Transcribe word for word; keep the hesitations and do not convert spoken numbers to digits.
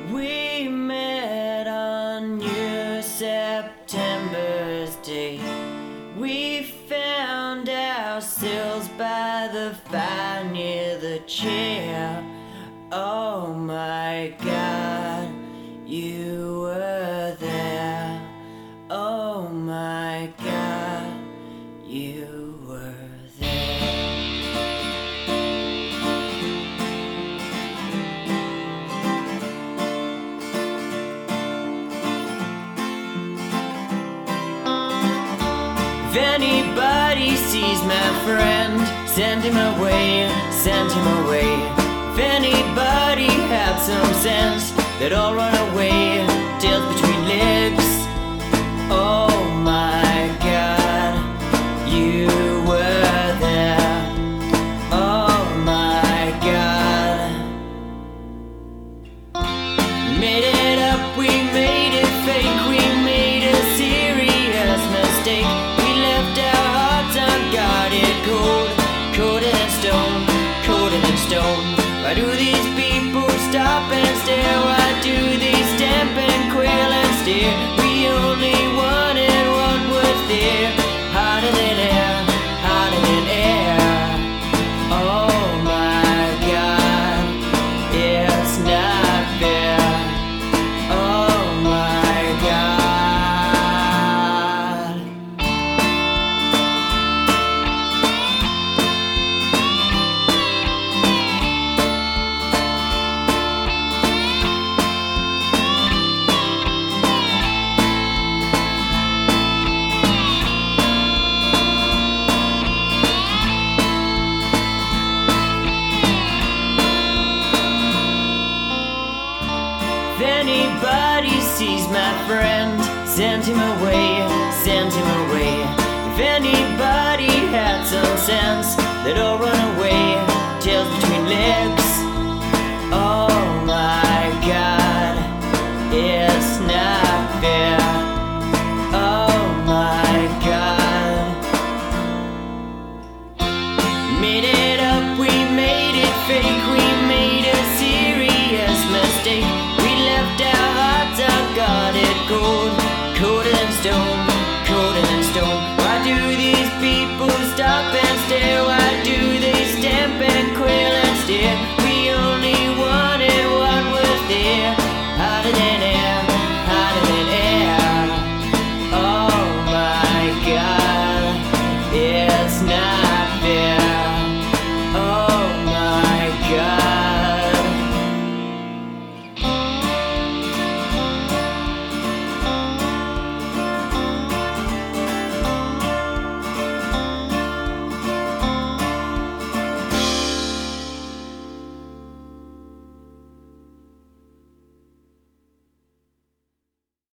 We met on your September's day. We found ourselves by the fire near the chair. Oh my God, you were there. Oh my God, you were there. If anybody sees my friend, send him away, send him away. If anybody had some sense, they'd all run away, tails between legs. Oh my God, you were there. Oh my God. Made it up, we made it fake, we made a serious mistake. Cold, coated in stone, coated in stone. Why do these people stop and stare? Why do they stamp and quail and stare? We only wanted what was there, hotter than air, hotter than air. Oh my God, it's not fair. Oh my God. If anybody sees my friend, send him away, send him away. If anybody had some sense, they'd all run away, tails between legs.